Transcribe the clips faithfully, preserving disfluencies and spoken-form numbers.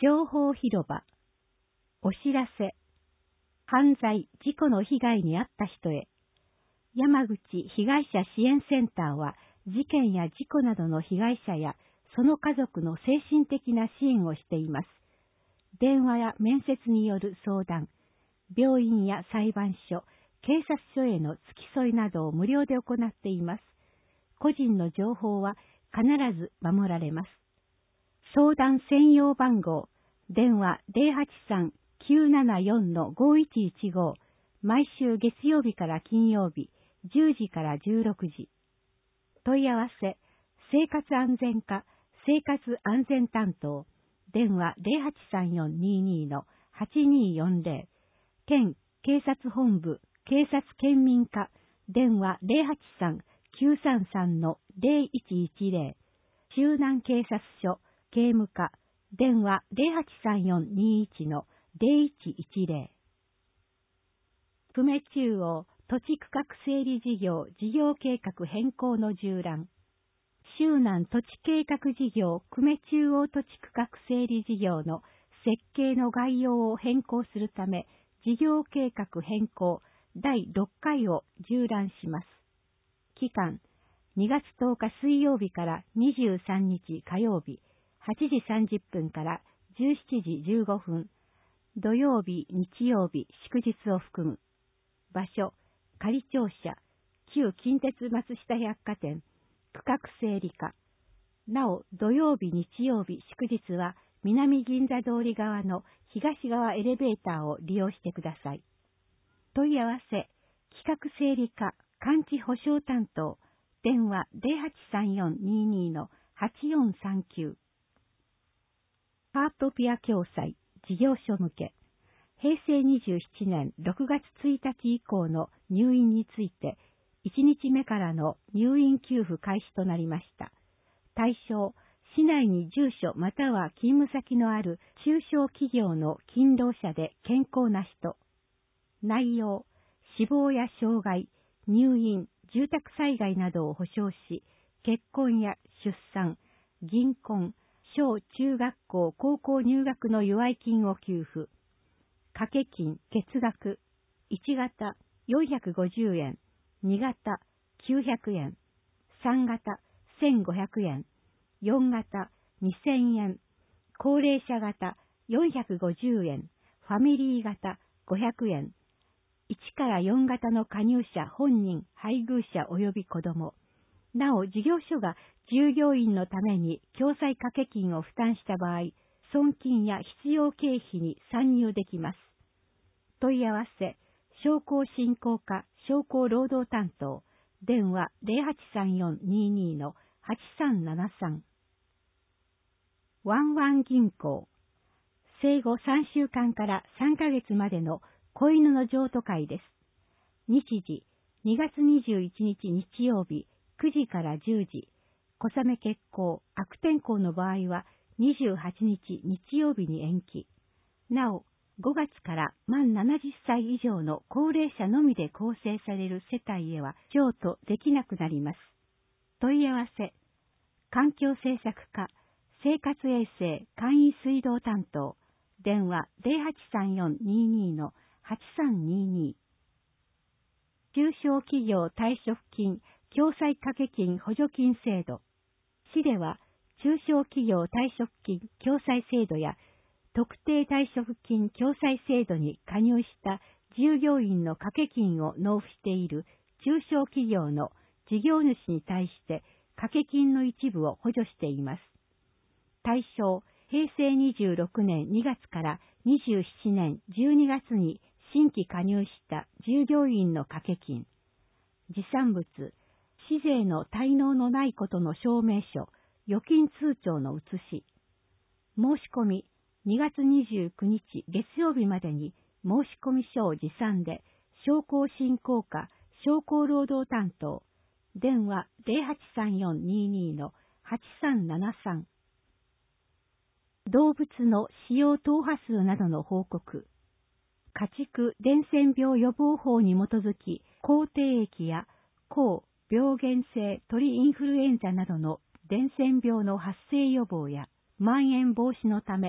情報広場。お知らせ。犯罪・事故の被害に遭った人へ。山口被害者支援センターは、事件や事故などの被害者やその家族の精神的な支援をしています。電話や面接による相談、病院や裁判所、警察署への付き添いなどを無料で行っています。個人の情報は必ず守られます。相談専用番号、電話 ゼロはちさん きゅうななよん ごいちいちご、毎週月曜日から金曜日、じゅうじからじゅうろくじ。問い合わせ、生活安全課、生活安全担当、電話 ゼロはちさんよんにーにー はちにーよんぜろ、県警察本部、警察県民課、電話 ゼロはちさん きゅうさんさん ゼロいちいちぜろ、周南警察署、警務課、電話 ゼロはちさんよんにーいち ゼロいちいちぜろ。久米中央土地区画整理事業事業計画変更の縦覧。周南土地計画事業久米中央土地区画整理事業の設計の概要を変更するため、事業計画変更だいろっかいを縦覧します。期間、にがつとおか水曜日からにじゅうさんにち火曜日、はちじさんじゅっぷんからじゅうしちじじゅうごふん、土曜日、日曜日、祝日を含む。場所、仮庁舎、旧近鉄松下百貨店、区画整理課。なお、土曜日、日曜日、祝日は南銀座通り側の東側エレベーターを利用してください。問い合わせ、企画整理課、完治保証担当、電話 ゼロはちさんよんにーにー はちよんさんきゅう。ハートピア共済、事業所向け。へいせいにじゅうななねんろくがつついたち以降の入院について、いちにちめからの入院給付開始となりました。対象、市内に住所または勤務先のある中小企業の勤労者で健康な人。内容、死亡や障害、入院、住宅災害などを保障し、結婚や出産、銀婚、小中学校、高校入学の祝い金を給付。掛け金、月額、いちがたよんひゃくごじゅうえん、にがたきゅうひゃくえん、さんがたせんごひゃくえん、よんがたにせんえん、高齢者型よんひゃくごじゅうえん、ファミリー型ごひゃくえん、いちからよんがたの加入者本人、配偶者及び子供。なお、事業所が従業員のために共済掛け金を負担した場合、損金や必要経費に参入できます。問い合わせ、商工振興課商工労働担当、電話 ゼロはちさんよんにーにー はちさんななさん。ワンワン銀行、生後さんしゅうかんからさんかげつまでの子犬の譲渡会です。日時、にがつにじゅういちにち日曜日、くじからじゅうじ、小雨欠航、悪天候の場合はにじゅうはちにち日曜日に延期。なお、ごがつから満ななじゅっさい以上の高齢者のみで構成される世帯へは譲渡できなくなります。問い合わせ、環境政策課、生活衛生簡易水道担当、電話 ゼロはちさんよんにーにー はちさんにーにー。中小企業退職金、共済掛け金補助金制度。市では、中小企業退職金共済制度や特定退職金共済制度に加入した従業員の掛け金を納付している中小企業の事業主に対して掛け金の一部を補助しています。対象、へいせいにじゅうろくねんにがつからにじゅうななねんじゅうにがつに新規加入した従業員の掛け金。持参物、市税の滞納のないことの証明書、預金通帳の写し。申し込み、にがつにじゅうくにち月曜日までに申込書を持参で、商工振興課商工労働担当、電話 ゼロはちさんよんにーにー はちさんななさん。動物の使用踏破数などの報告。家畜伝染病予防法に基づき、口蹄疫や高病原性鳥インフルエンザなどの伝染病の発生予防や蔓延防止のため、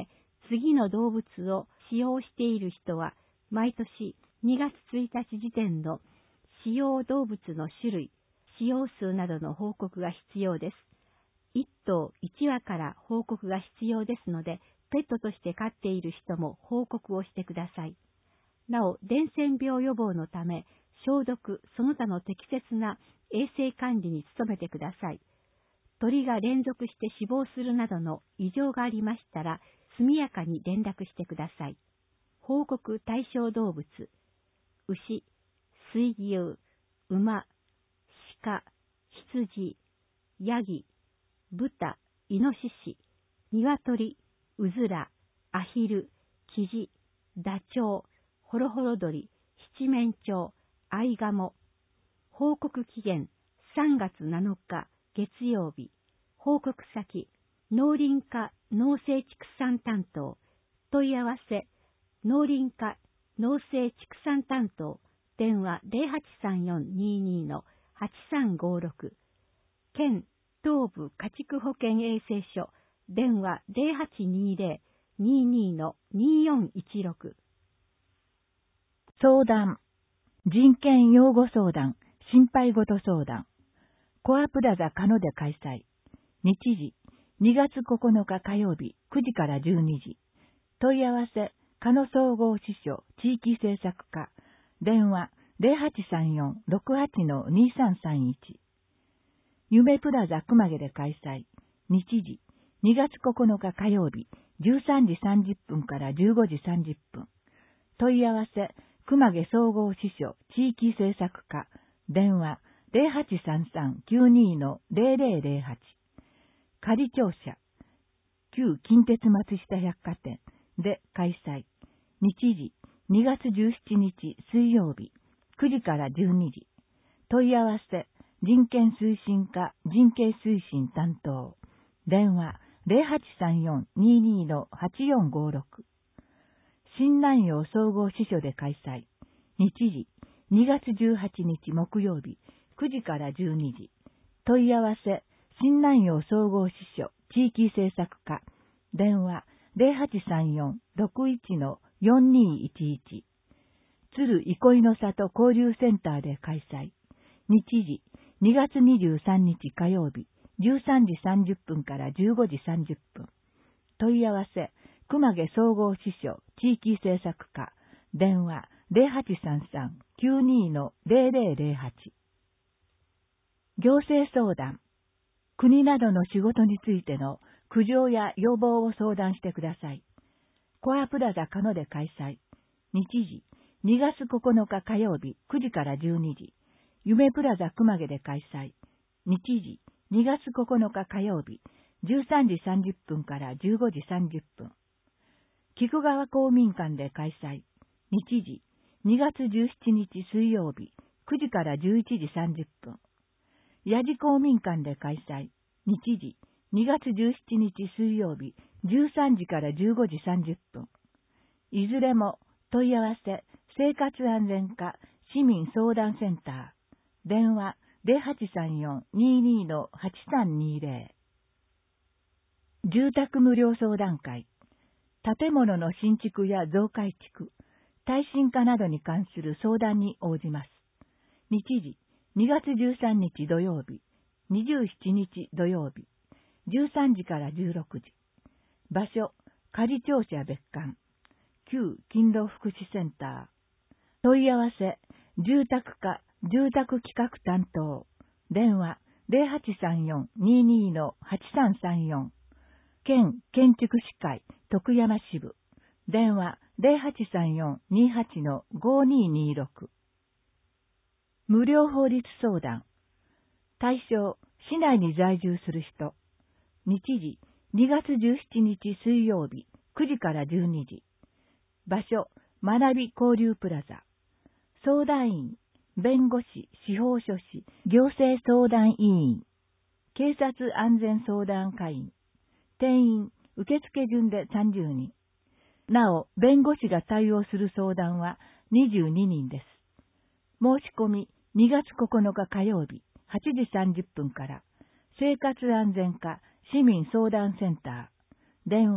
次の動物を使用している人は、毎年にがつついたち時点の使用動物の種類、使用数などの報告が必要です。いっとういちわから報告が必要ですので、ペットとして飼っている人も報告をしてください。なお、伝染病予防のため、消毒、その他の適切な衛生管理に努めてください。鳥が連続して死亡するなどの異常がありましたら、速やかに連絡してください。報告対象動物、牛、水牛、馬、鹿、羊、ヤギ、豚、イノシシ、鶏、うずら、アヒル、キジ、ダチョウ、ホロホロ鳥、七面鳥、アイガモ。報告期限さんがつなのか月曜日。報告先、農林課農政畜産担当。問い合わせ、農林課農政畜産担当。電話 ゼロはちさんよんにーにーのはちさんごろく。県東部家畜保健衛生所。電話 ゼロはちにーゼロにーにーのにーよんいちろく。 相談。人権擁護相談、心配事相談。コアプラザカノで開催。日時、にがつここのか火曜日くじからじゅうにじ。問い合わせ、カノ総合支所地域政策課。電話 ゼロはちさんよんろくはちのにさんさんいち。夢プラザ熊毛で開催。日時、にがつここのか火曜日じゅうさんじさんじゅっぷんからじゅうごじさんじゅっぷん。問い合わせ、熊毛総合支所地域政策課。電話 ゼロはちさんさんきゅうにーのゼロゼロゼロはち。仮庁舎、旧近鉄松下百貨店で開催。日時、にがつじゅうしちにち水曜日、くじからじゅうにじ。問い合わせ、人権推進課人権推進担当。電話ゼロはちさんよんにーにーのはちよんごろく。新南陽総合支所で開催。日時、にがつじゅうはちにち木曜日、くじからじゅうにじ。問い合わせ、新南陽総合支所地域政策課。電話ゼロはちさんよんろくいちのよんにーいちいち。鶴憩いの里交流センターで開催。日時、にがつにじゅうさんにち火曜日、じゅうさんじさんじゅっぷんからじゅうごじさんじゅっぷん。問い合わせ、熊毛総合支所地域政策課。電話ゼロはちさんさんきゅうにーのゼロゼロゼロはち。行政相談。国などの仕事についての苦情や要望を相談してください。コアプラザカノで開催。日時、にがつここのか火曜日くじからじゅうにじ。夢プラザ熊毛で開催。日時、にがつここのか火曜日、じゅうさんじさんじゅっぷんからじゅうごじさんじゅっぷん。菊川公民館で開催。日時、にがつじゅうしちにち水曜日、くじからじゅういちじさんじゅっぷん。八路公民館で開催。日時、にがつじゅうしちにち水曜日、じゅうさんじからじゅうごじさんじゅっぷん。いずれも問い合わせ、生活安全課市民相談センター。電話ゼロはちさんよんにーにーのはちさんにーゼロ。住宅無料相談会。建物の新築や増改築、耐震化などに関する相談に応じます。日時、にがつじゅうさんにち土曜日、にじゅうしちにち土曜日、じゅうさんじからじゅうろくじ。場所、仮庁舎別館、旧勤労福祉センター。問い合わせ、住宅課住宅企画担当。電話、ゼロはちさんよんにーにーのはちさんさんよん。県建築士会徳山支部。電話、ゼロはちさんよんにーはちのごにーにーろく。無料法律相談。対象、市内に在住する人。日時、にがつじゅうしちにち水曜日、くじからじゅうにじ。場所、学び交流プラザ。相談員、弁護士、司法書士、行政相談委員、警察安全相談会員。定員、受付順でさんじゅうにん。なお、弁護士が対応する相談はにじゅうににんです。申し込み、にがつここのか火曜日、はちじさんじゅっぷんから、生活安全課市民相談センター。電話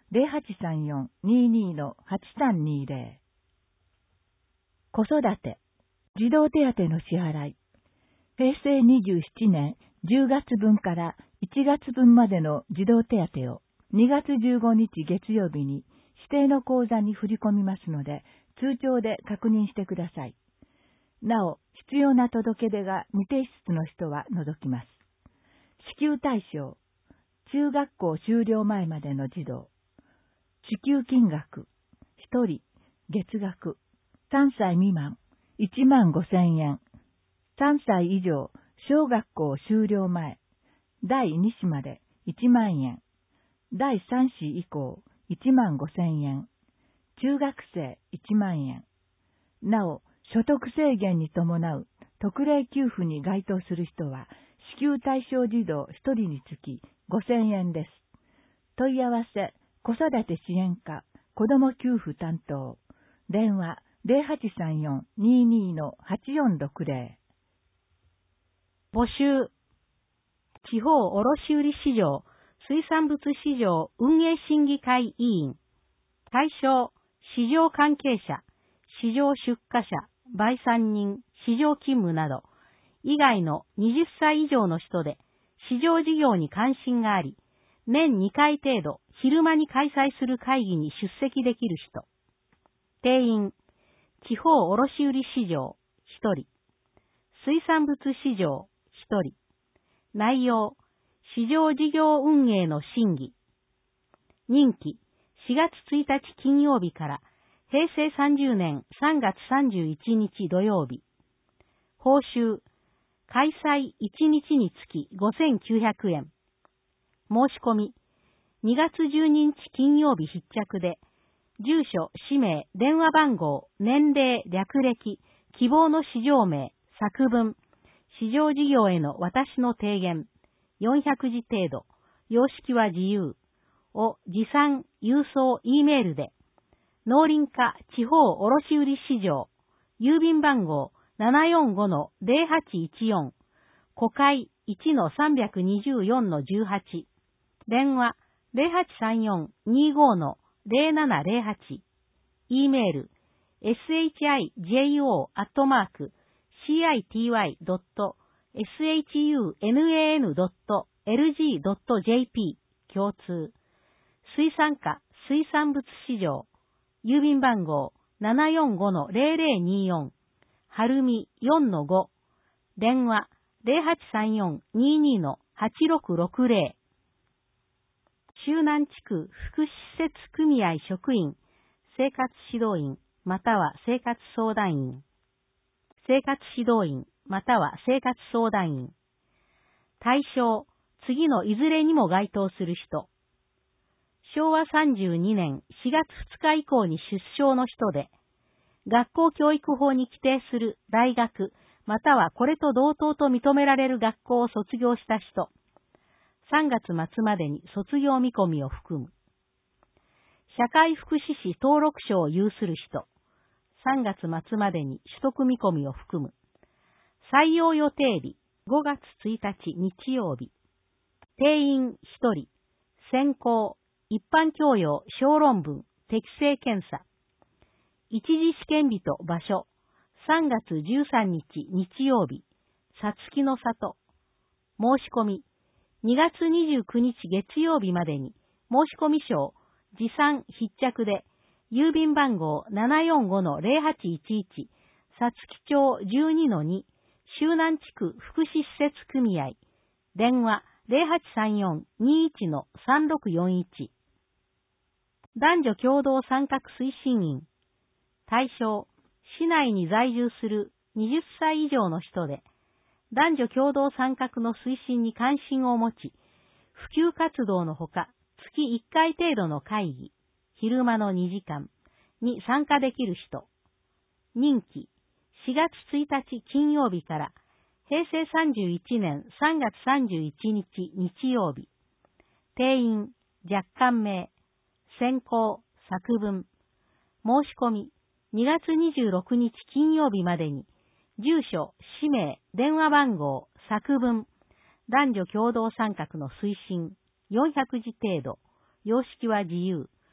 ゼロはちさんよん にーにー はちさんにーゼロ。子育て、児童手当の支払い。へいせいにじゅうななねんじゅうがつぶんからいちがつぶんまでの児童手当をにがつじゅうごにち月曜日に指定の口座に振り込みますので、通帳で確認してください。なお、必要な届け出が未提出の人は除きます。支給対象、中学校修了前までの児童。支給金額、ひとり、月額、さんさい未満、いちまんごせんえん。さんさい以上、小学校修了前、だいに子までいちまんえん。だいさん子以降、いちまんごせんえん。中学生いちまんえん。なお、所得制限に伴う特例給付に該当する人は、支給対象児童ひとりにつきごせんえんです。問い合わせ、子育て支援課、子ども給付担当。電話、ゼロはちさんよん にーにー はちよんろくゼロ。募集。地方卸売市場、水産物市場運営審議会委員。対象、市場関係者、市場出荷者、売産人、市場勤務など、以外のはたち以上の人で、市場事業に関心があり、年にかい程度、昼間に開催する会議に出席できる人。定員、地方卸売市場、ひとり。水産物市場、ひとり。内容、市場事業運営の審議。任期、しがつついたち金曜日からへいせいさんじゅうねんさんがつさんじゅういちにち土曜日。報酬、開催いちにちにつきごせんきゅうひゃくえん。申し込み、にがつじゅうににち金曜日必着で、住所、氏名、電話番号、年齢、略歴、希望の市場名、作文、市場事業への私の提言、よんひゃくじ程度、様式は自由、を持参、郵送、Eメールで、農林課地方卸売市場、郵便番号 ななよんごのゼロはちいちよん、小会 いちのさんによんのじゅうはち、電話 ゼロはちさんよん にーごのゼロななゼロはち、Eメール エスエイチアイジェイオー アットマーク シーアイティーワイ ドット エスエイチユーエヌエーエヌ ドット エルジー ドット ジェーピー 共通。水産課水産物市場、郵便番号 ななよんごのゼロゼロにーよん、はるみ よんのご、電話 ゼロはちさんよん にーにーのはちろくろくゼロ。周南地区福祉施設組合職員、生活指導員、または生活相談員。生活指導員、または生活相談員。対象、次のいずれにも該当する人。しょうわさんじゅうにねんしがつふつか以降に出生の人で、学校教育法に規定する大学、またはこれと同等と認められる学校を卒業した人。さんがつ末までに卒業見込みを含む。社会福祉士登録証を有する人。さんがつ末までに取得見込みを含む。採用予定日、ごがつついたち日曜日。定員ひとり。選考、一般教養小論文、適正検査。一次試験日と場所。さんがつじゅうさんにち日曜日。さつきの里。申し込み。にがつにじゅうくにち月曜日までに申込書、持参必着で、郵便番号 ななよんごのゼロはちいちいち、さつき町 じゅうにのに、周南地区福祉施設組合、電話 ゼロはちさんよん にーいちのさんろくよんいち。男女共同参画推進員。対象、市内に在住するはたち以上の人で、男女共同参画の推進に関心を持ち、普及活動のほか、月いっかい程度の会議、昼間のにじかんに参加できる人。任期、しがつついたち金曜日からへいせいさんじゅういちねんさんがつさんじゅういちにち日曜日。定員、若干名、選考、作文。申し込み、にがつにじゅうろくにち金曜日までに、住所、氏名、電話番号、作文、男女共同参画の推進、よんひゃくじ程度、様式は自由、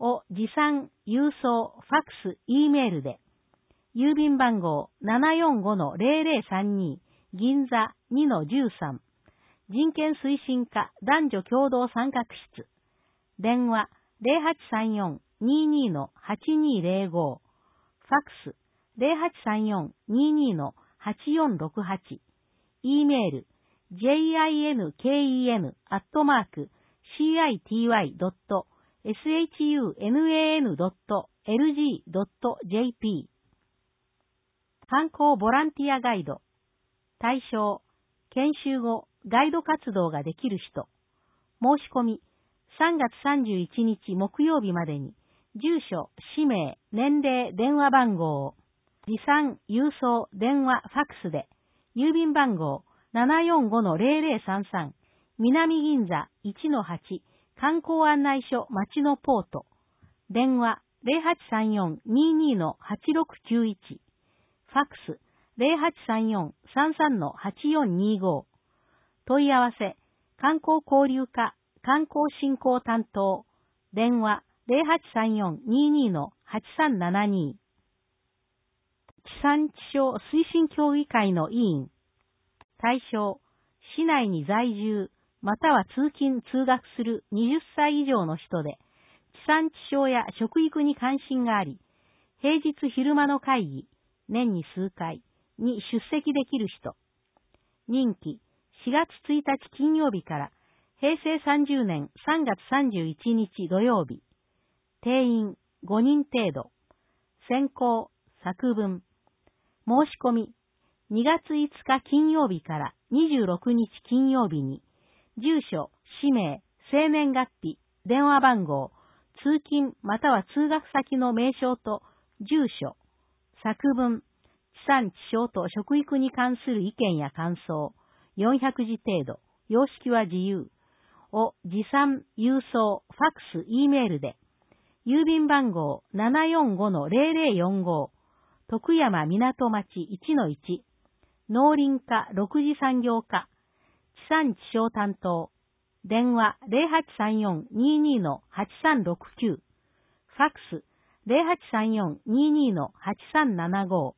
を持参、郵送、ファックス、E メールで、郵便番号 ななよんごのゼロゼロさんに 銀座 にのじゅうさん、人権推進課男女共同参画室、電話 ゼロはちさんよん にーにーのはちにーゼロご、ファックス ゼロはちさんよん にーにーのはちよんろくはち、E メール ジェイアイエヌケーイーエヌ アットマーク シーアイティーワイ ドット エスエイチユーエヌエーエヌ ドット エルジー ドット ジェーピー 観光ボランティアガイド対象研修後ガイド活動ができる人申し込みさんがつさんじゅういちにち木曜日までに住所、氏名、年齢、電話番号を持参、郵送、電話、ファックスで郵便番号 ななよんごのゼロゼロさんさん 南銀座 いちのはち 観光案内所町のポート電話 ゼロはちさんよん にーにーのはちろくきゅういち ファックス ゼロはちさんよん さんさんのはちよんにーご 問い合わせ観光交流課観光振興担当電話 ゼロはちさんよん にーにーのはちさんななに地産地消推進協議会の委員対象市内に在住または通勤通学するはたち以上の人で地産地消や食育に関心があり平日昼間の会議年に数回に出席できる人任期しがつついたち金曜日からへいせいさんじゅうねんさんがつさんじゅういちにち土曜日定員ごにん程度選考作文申し込みにがついつか金曜日からにじゅうろくにち金曜日に住所、氏名、生年月日、電話番号、通勤または通学先の名称と住所、作文、地産地消と食育に関する意見や感想、よんひゃくじ程度、様式は自由を持参、郵送、ファックス、E メールで郵便番号 ななよんごのゼロゼロよんご 徳山港町 いちのいち 農林課ろく次産業課地産地消担当電話 ゼロはちさんよん にーにーのはちさんろくきゅう ファックス ゼロはちさんよん にーにーのはちさんななご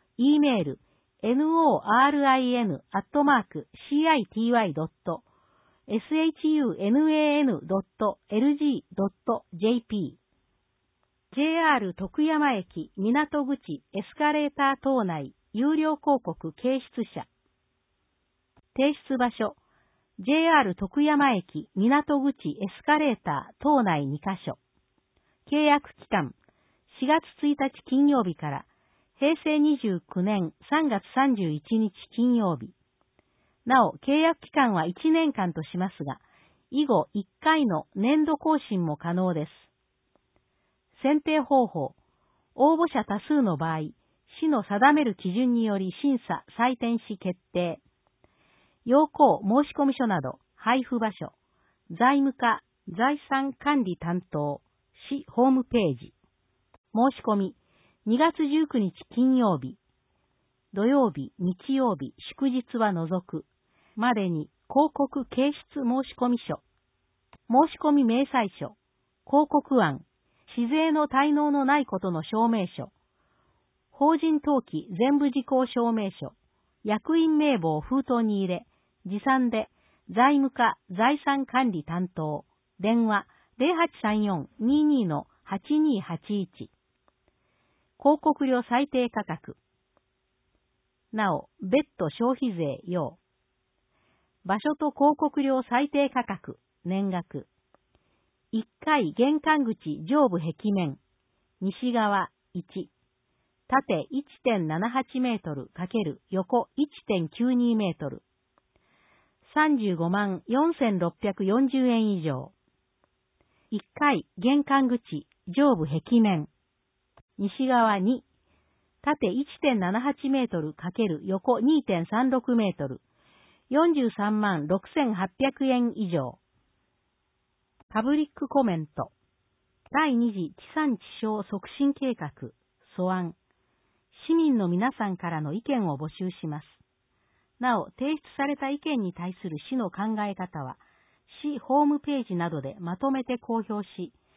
E メール ノーリン アットマーク シーアイティーワイ ドット エスエイチユーエヌエーエヌ ドット エルジー ドット ジェーピージェイアール 徳山駅港口エスカレーター島内有料広告掲出者提出場所 ジェイアール 徳山駅港口エスカレーター島内にかしょ契約期間しがつついたち金曜日からへいせいにじゅうきゅうねんさんがつさんじゅういちにち金曜日なお契約期間はいちねんかんとしますが以後いっかいの年度更新も可能です選定方法、応募者多数の場合、市の定める基準により審査、採点し決定。要項申込書など、配布場所、財務課、財産管理担当、市ホームページ。申し込み、にがつじゅうくにち金曜日、土曜日、日曜日、祝日は除く、までに広告掲出申込書、申込明細書、広告案、市税の滞納のないことの証明書、法人登記全部事項証明書、役員名簿を封筒に入れ、持参で財務課財産管理担当、電話 ゼロはちさんよん にーにーのはちにーはちいち。広告料最低価格。なお、別途消費税要。場所と広告料最低価格、年額。いっかい玄関口上部壁面、西側いち、縦 いってんななはちメートル×横 いってんきゅうにメートル、さんじゅうごまんよんせんろっぴゃくよんじゅうえん以上。いっかい玄関口上部壁面、西側に、縦 いってんななはちメートル×横 にてんさんろくメートル、よんじゅうさんまんろくせんはっぴゃくえん以上。パブリックコメント。だいに次地産地消促進計画、素案。市民の皆さんからの意見を募集します。なお、提出された意見に対する市の考え方は、市ホームページなどでまとめて公表し、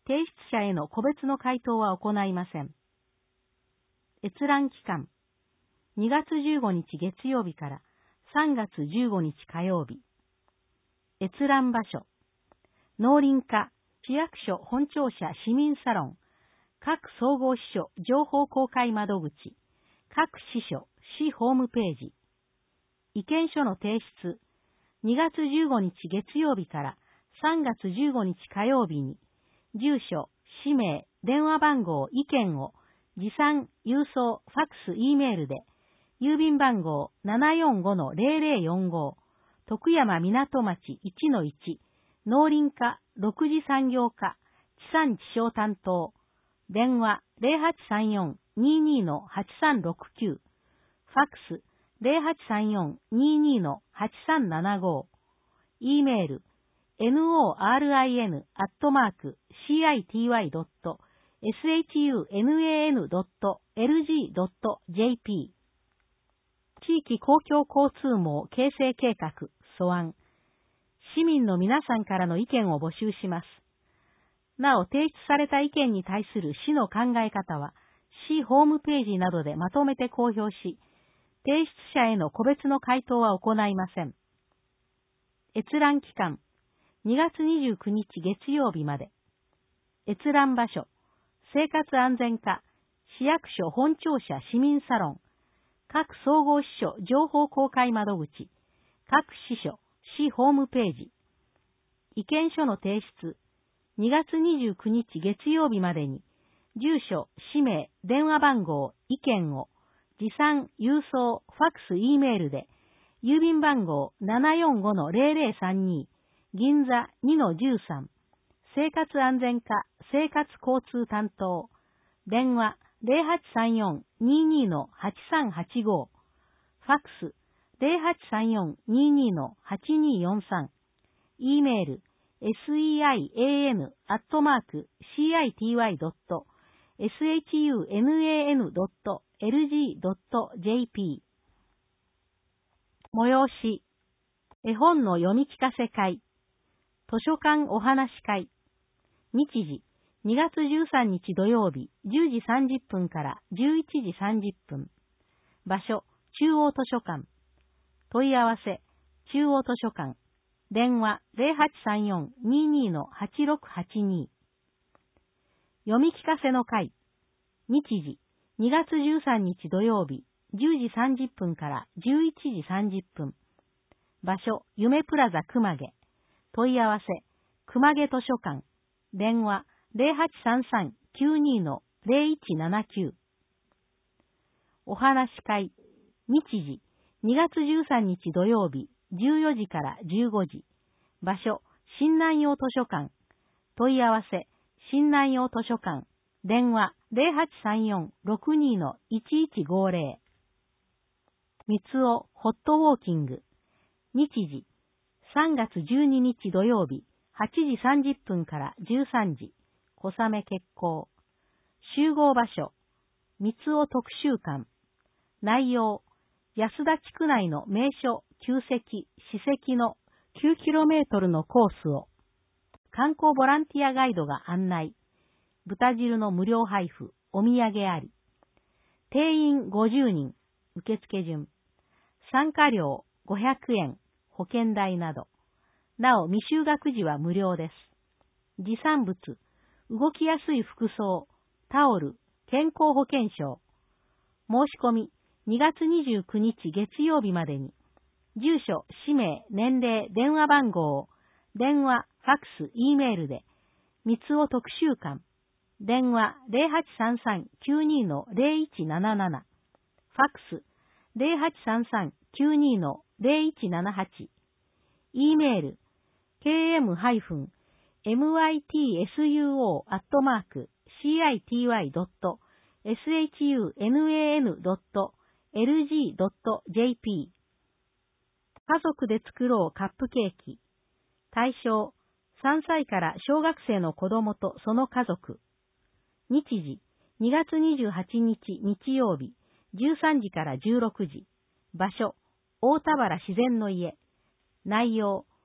提出者への個別の回答は行いません。閲覧期間、にがつじゅうごにち月曜日からさんがつじゅうごにち火曜日。閲覧場所、農林課、市役所本庁舎市民サロン、各総合支所情報公開窓口、各支所市ホームページ。意見書の提出、にがつじゅうごにち月曜日からさんがつじゅうごにち火曜日に、住所、氏名、電話番号、意見を持参、郵送、ファックス、Eメールで、郵便番号 ななよんごのゼロゼロよんご、徳山港町 いちのいち、農林課ろく次産業課、地産地消担当、電話 ゼロはちさんよん にーにーのはちさんろくきゅう、ファックス ゼロはちさんよん にーにーのはちさんななご、Eメール ノーリン アットマーク シーアイティーワイ ドット エスエイチユーエヌエーエヌ ドット エルジー ドット ジェーピー 地域公共交通網形成計画素案。市民の皆さんからの意見を募集します。なお、提出された意見に対する市の考え方は、市ホームページなどでまとめて公表し、提出者への個別の回答は行いません。閲覧期間、にがつにじゅうくにち月曜日まで。閲覧場所、生活安全課、市役所本庁舎市民サロン、各総合支所情報公開窓口、各支所市ホームページ。意見書の提出、にがつにじゅうくにち月曜日までに、住所、氏名、電話番号、意見を、持参、郵送、ファックス、Eメールで、郵便番号 ななよんごのゼロゼロさんに、銀座 にのじゅうさん、生活安全課生活交通担当、電話 ゼロはちさんよん にーにーのはちさんはちご、ファックス ゼロはちさんよん にーにーのはちにーよんさん、Eメール セイアン アットマーク シーアイティーワイ ドット エスエイチユーエヌエーエヌ ドット エルジー ドット ジェーピー。催し、絵本の読み聞かせ会、図書館お話会、日時、にがつじゅうさんにち土曜日じゅうじさんじゅっぷんからじゅういちじさんじゅっぷん。場所、中央図書館。問い合わせ、中央図書館。電話 ゼロはちさんよん にーにーのはちろくはちに。読み聞かせの会。日時、にがつじゅうさんにち土曜日じゅうじさんじゅっぷんからじゅういちじさんじゅっぷん。場所、夢プラザ熊毛。問い合わせ、熊毛図書館。電話ゼロはちさんさん きゅうにーのゼロいちななきゅう。お話会。日時、にがつじゅうさんにち土曜日じゅうよじからじゅうごじ。場所、新南陽図書館。問い合わせ、新南陽図書館。電話ゼロはちさんよん ろくにーのいちいちごゼロ。三つおホットウォーキング。日時、さんがつじゅうににち土曜日はちじさんじゅっぷんからじゅうさんじ。小雨決行。集合場所、三つお特集館。内容、安田地区内の名所、旧跡、史跡のきゅうキロメートルのコースを、観光ボランティアガイドが案内。豚汁の無料配布、お土産あり。定員ごじゅうにん、受付順。参加料ごひゃくえん、保険代など。なお、未就学時は無料です。持参物、動きやすい服装、タオル、健康保険証。申し込み、にがつにじゅうくにち月曜日までに。住所、氏名、年齢、電話番号を、電話、ファックス、Eメールで、三つお特集館。電話ゼロはちさんさん きゅうにーのゼロいちなななな。ファックスゼロはちさんさん きゅうにーのゼロいちななはち。Eメール ケーエム ミトス アットマーク シーアイティーワイ ドット エスエイチユーエヌエーエヌ ドット エルジー ドット ジェーピー。家族で作ろうカップケーキ。対象、さんさいから小学生の子供とその家族。日時、にがつにじゅうはちにち日曜日、じゅうさんじからじゅうろくじ。場所、大田原自然の家。内容、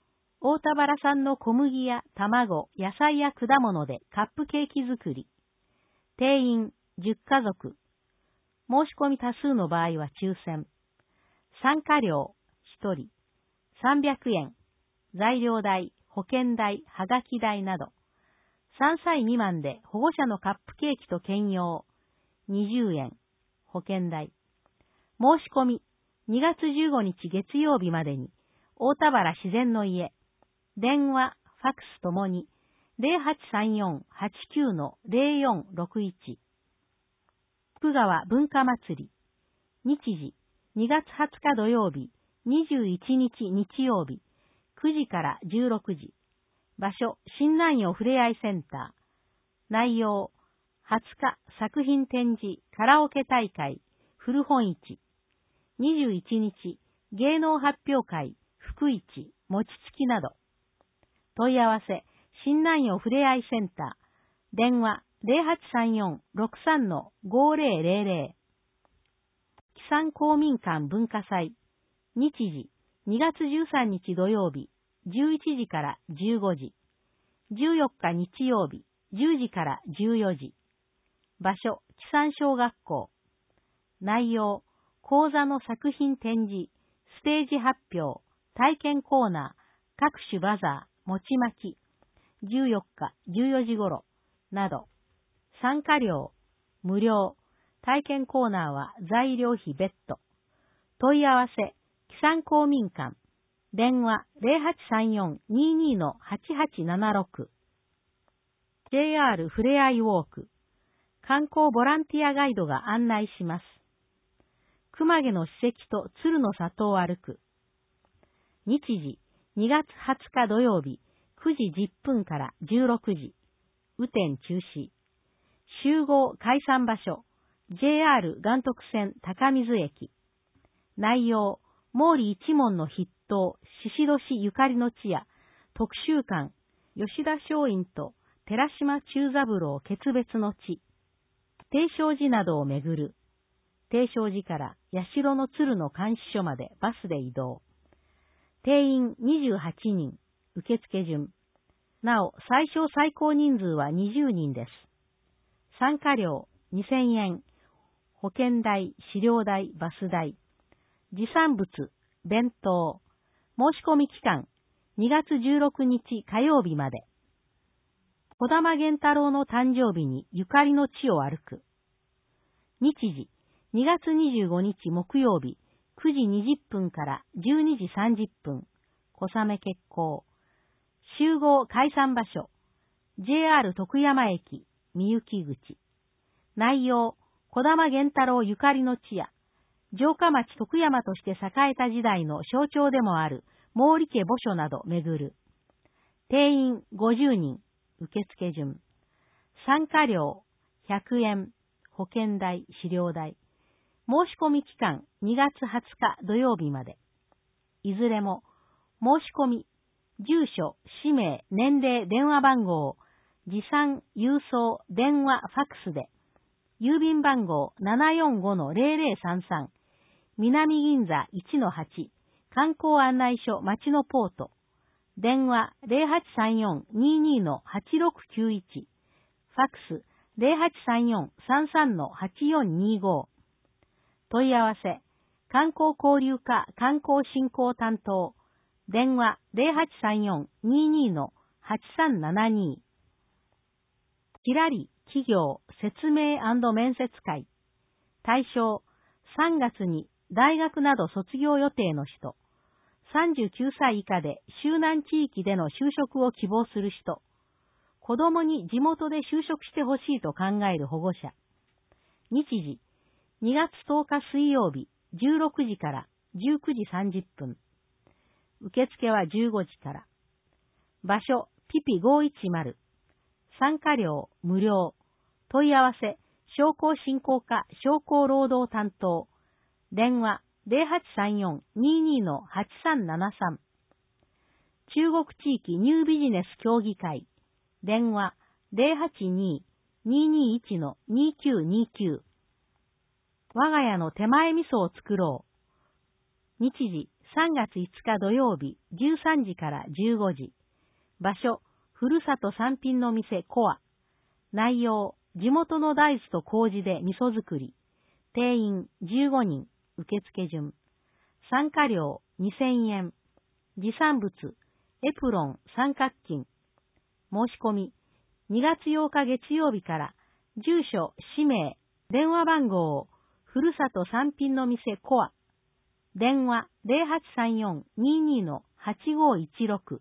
大田原産の小麦や卵、野菜や果物でカップケーキ作り。定員じゅっかぞく。申し込み多数の場合は抽選。参加料ひとりさんびゃくえん。材料代、保険代、はがき代など。さんさい未満で保護者のカップケーキと兼用にじゅうえん。保険代。申し込みにがつじゅうごにち月曜日までに大田原自然の家。電話、ファックスともに ゼロはちさんよん はちきゅう ゼロよんろくいち。福川文化祭り。日時にがつはつか土曜日、にじゅういちにち日曜日、くじからじゅうろくじ。場所、新南陽ふれあいセンター。内容、はつか作品展示、カラオケ大会、古本市。にじゅういちにち、芸能発表会、福市、餅つきなど。問い合わせ、新南陽ふれあいセンター。電話、ゼロはちさんよん ろくさん ごゼロゼロゼロ。木山公民館文化祭。日時、にがつじゅうさんにち土曜日、じゅういちじからじゅうごじ。じゅうよっか日曜日、じゅうじからじゅうよじ。場所、木山小学校。内容、講座の作品展示、ステージ発表、体験コーナー、各種バザー、餅巻き、じゅうよっかじゅうよじ頃、など。参加料、無料。体験コーナーは材料費別途。問い合わせ、木山公民館。電話 ゼロはちさんよん にーにー はちはちななろく。ジェイアール ふれあいウォーク。観光ボランティアガイドが案内します。熊毛の史跡と鶴の里を歩く。日時、にがつはつか土曜日、くじじゅっぷんからじゅうろくじ。雨天中止。集合解散場所、ジェイアール 岩徳線高水駅。内容、毛利一門の筆頭、宍戸氏ゆかりの地や、特集館、吉田松陰と寺島忠三郎決別の地。定正寺などを巡る。定正寺から八代の鶴の監視所までバスで移動。定員にじゅうはちにん、受付順。なお、最小最高人数はにじゅうにんです。参加料にせんえん。保険代、飼料代、バス代。持参物、弁当。申し込み期間、にがつじゅうろくにち火曜日まで。児玉源太郎の誕生日にゆかりの地を歩く。日時、にがつにじゅうごにち木曜日、くじにじゅっぷんからじゅうにじさんじゅっぷん。小雨決行。集合解散場所、ジェイアール 徳山駅、みゆき口。内容、児玉源太郎ゆかりの地や、城下町徳山として栄えた時代の象徴でもある毛利家墓所など巡る。定員ごじゅうにん、受付順。参加料ひゃくえん、保険代、飼料代。申し込み期間にがつはつか土曜日まで。いずれも、申し込み、住所、氏名、年齢、電話番号、持参、郵送、電話、ファックスで、郵便番号 ななよんごのゼロゼロさんさん、南銀座 いちのはち、観光案内所町のポート、電話 ゼロはちさんよん にーにー のはちろくきゅういち、ファックス ゼロはちさんよん さんさんのはちよんにーご。問い合わせ、観光交流課観光振興担当、電話 ゼロはちさんよん にーにー のはちさんななにー。きらり企業説明&面接会。対象、さんがつに大学など卒業予定の人、さんじゅうきゅうさい以下で周南地域での就職を希望する人、子供に地元で就職してほしいと考える保護者。日時、にがつとおか水曜日、じゅうろくじからじゅうくじさんじゅっぷん。受付はじゅうごじから。場所、ピピごーいちまる。参加料、無料。問い合わせ、商工振興課商工労働担当。電話、ゼロはちさんよん にーにー のはちさんななさん。中国地域ニュービジネス協議会。電話、ゼロはちにー にーにーいち のにーきゅうにーきゅう。我が家の手前味噌を作ろう。日時、 さんがついつか土曜日じゅうさんじからじゅうごじ。場所、ふるさと産品の店コア。内容、地元の大豆と麹で味噌作り。定員じゅうごにん、受付順。参加料にせんえん。持参物、エプロン、三角巾。申し込み、にがつようか月曜日から、住所、氏名、電話番号を、ふるさと産品の店コア。電話 ゼロはちさんよん にーにー はちごいちろく。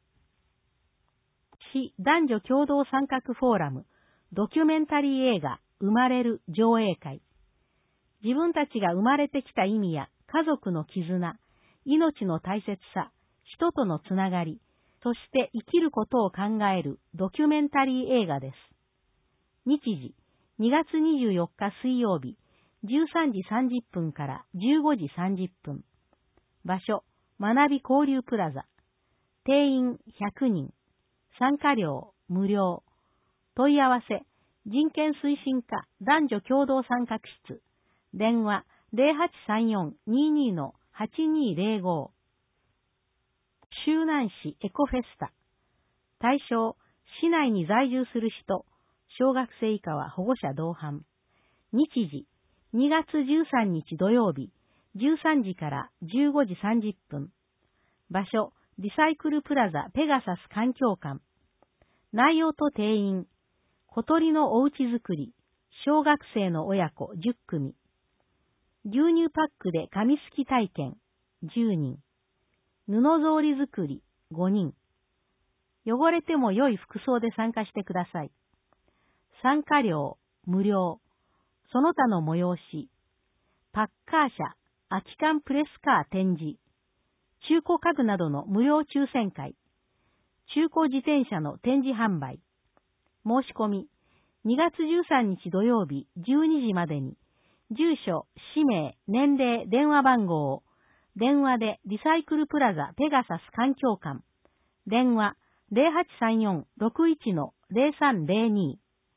市男女共同参画フォーラム、ドキュメンタリー映画、生まれる上映会。自分たちが生まれてきた意味や家族の絆、命の大切さ、人とのつながり、そして生きることを考えるドキュメンタリー映画です。日時、にがつにじゅうよっか水曜日、じゅうさんじさんじゅっぷんからじゅうごじさんじゅっぷん。場所、学び交流プラザ。定員ひゃくにん。参加料無料。問い合わせ、人権推進課男女共同参画室。電話 ゼロはちさんよん にーにー はちにーゼロご。周南市エコフェスタ。対象、市内に在住する人、小学生以下は保護者同伴。日時、にがつじゅうさんにち土曜日、じゅうさんじからじゅうごじさんじゅっぷん。場所、リサイクルプラザペガサス環境館。内容と定員、小鳥のおうち作り、小学生の親子じゅっくみ。牛乳パックで紙すき体験、じゅうにん。布草履作り、ごにん。汚れても良い服装で参加してください。参加料、無料。その他の催し。パッカー車、空き缶プレスカー展示。中古家具などの無料抽選会。中古自転車の展示販売。申し込み。にがつじゅうさんにち土曜日じゅうにじまでに。住所、氏名、年齢、電話番号を。電話でリサイクルプラザペガサス環境館。電話 ゼロはちさんよん ろくいち ゼロさんゼロに。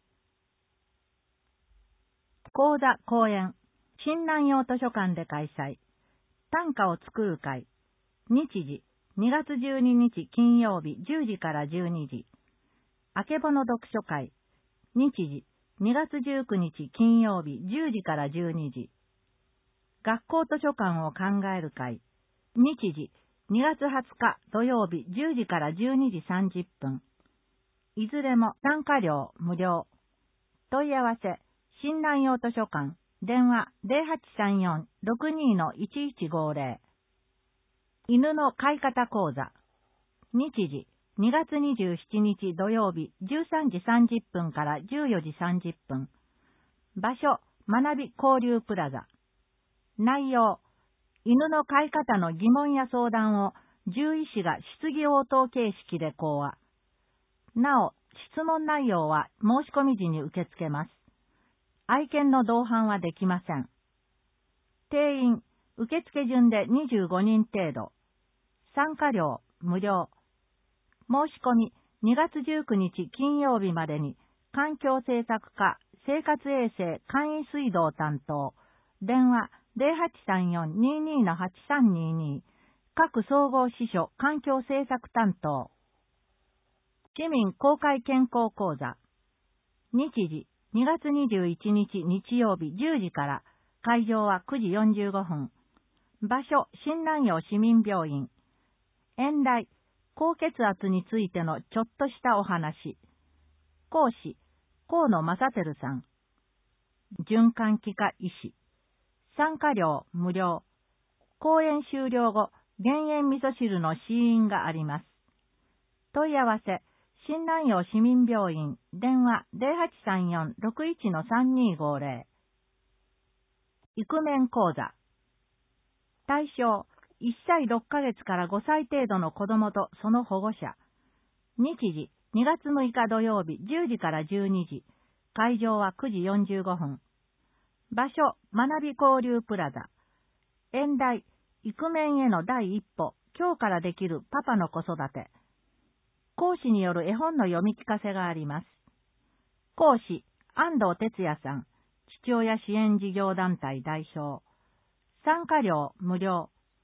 講座講演、新南洋図書館で開催。短歌を作る会。日時、にがつじゅうににち金曜日じゅうじからじゅうにじ。あけぼの読書会。日時、にがつじゅうくにち金曜日じゅうじからじゅうにじ。学校図書館を考える会。日時、にがつはつか土曜日じゅうじからじゅうにじさんじゅっぷん。いずれも参加料無料。問い合わせ、新南洋図書館、電話 ゼロはちさんよん ろくにー いちいちごゼロ。犬の飼い方講座。日時、にがつにじゅうしちにち土曜日じゅうさんじさんじゅっぷんからじゅうよじさんじゅっぷん。場所、学び交流プラザ。内容、犬の飼い方の疑問や相談を獣医師が質疑応答形式で講話。なお、質問内容は申し込み時に受け付けます。愛犬の同伴はできません。定員、受付順でにじゅうごにん程度。参加料、無料。申し込み、にがつじゅうくにち金曜日までに、環境政策課、生活衛生簡易水道担当、電話ゼロはちさんよん にーにー はちさんにーにー、各総合支所環境政策担当。市民公開健康講座。日時、にがつにじゅういちにち日曜日じゅうじから、会場はくじよんじゅうごふん。場所、新南洋市民病院。演題、高血圧についてのちょっとしたお話。講師、河野正輝さん。循環器科医師。参加料無料。講演終了後、減塩味噌汁の試飲があります。問い合わせ、新南洋市民病院、電話ゼロはちさんよん ろくいち さんにーごゼロ。イクメン講座。対象、いっさいろっかげつからごさい程度の子供とその保護者。日時、にがつむいか土曜日じゅうじからじゅうにじ。会場はくじよんじゅうごふん。場所、学び交流プラザ。演題、イクメンへの第一歩、今日からできるパパの子育て。講師による絵本の読み聞かせがあります。講師、安藤哲也さん、父親支援事業団体代表。参加料無料。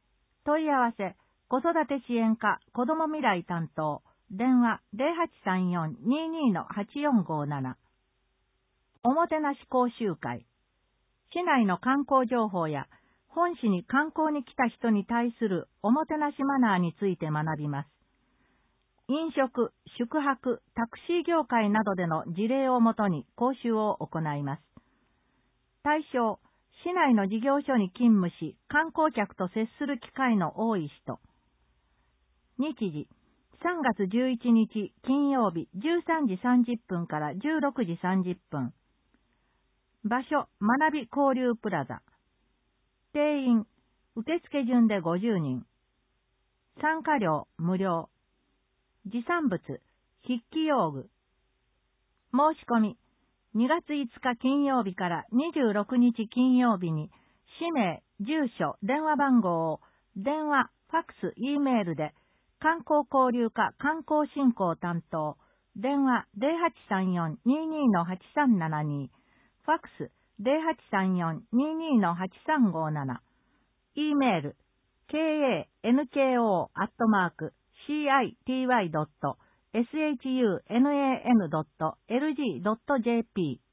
問い合わせ、子育て支援課子ども未来担当、電話 ゼロはちさんよん にーにー はちよんごーなな。おもてなし講習会。市内の観光情報や、本市に観光に来た人に対するおもてなしマナーについて学びます。飲食、宿泊、タクシー業界などでの事例をもとに講習を行います。対象、市内の事業所に勤務し、観光客と接する機会の多い人。日時、さんがつじゅういちにち金曜日じゅうさんじさんじゅっぷんからじゅうろくじさんじゅっぷん。場所、学び交流プラザ。定員、受付順でごじゅうにん。参加料、無料。持参物、筆記用具。申し込み、にがついつか金曜日からにじゅうろくにち金曜日に、氏名、住所、電話番号を、電話、ファックス、Eメールで、観光交流課観光振興担当、電話 ゼロはちさんよん にーにー はちさんななに、ファックス ゼロはちさんよん にーにー はちさんごーなな、E メール ケーエーエヌケーオー アットマーク シーアイティーワイ ドット シャン ドット エルジー ドット ジェーピー